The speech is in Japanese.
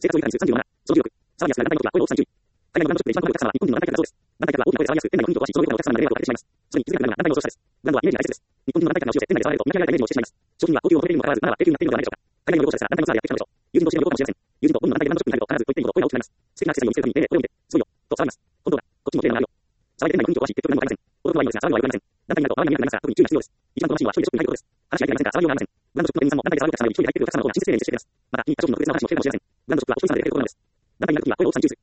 生活を豊かにする37、その16、さらに安くなる団体のことは、こういう大きさに注意。海外のブランドショップで一番高いお客様は日本人の団体客だそうです。団体客は大きな声で騒ぎやすく、店内の雰囲気を壊し、その横のお客様に迷惑をかけてしまいます。それに気づかなくなるのが団体の恐ろしさです。ブランドはイメージが大切です。日本人の団体客が押し寄せ、店内で騒がれると見限られたイメージをしてしまいます。商品は高級を求めているにもかかわらず、7は低級になっているのではないでしょうか。海外の旅行者ですら団体のツアーでやってきたのでしょう。友人同士の旅行かもしれません。友人と本人の団体でブランドショップに入ると必ずと言っているほど声が大きくなります。素敵なアクセサリーを見せるために、これを見て、すごいよ、と騒ぎます。本当だ、こっちも綺麗なのがあるよ。騒いで店内の雰囲気を壊し、結局何もわかりません。驚くのはいいのですが、騒ぎは良くありません。団体になると周りが見えなくなりますが、特に注意が必要です。一番このシーンは一人でショップに入ることです。話が相手になりませんが、騒ぎはありません。ブランドショップの店員さんも団体で騒ぐお客様を一緒に入っているお客様の方が親切に接してくれます。また、気に入った商品の特別なお話をしてくれるかもしれません。また、気に入った商品の特別なお話をしてくれることなのです。団体になるときは声を大きさに注意する。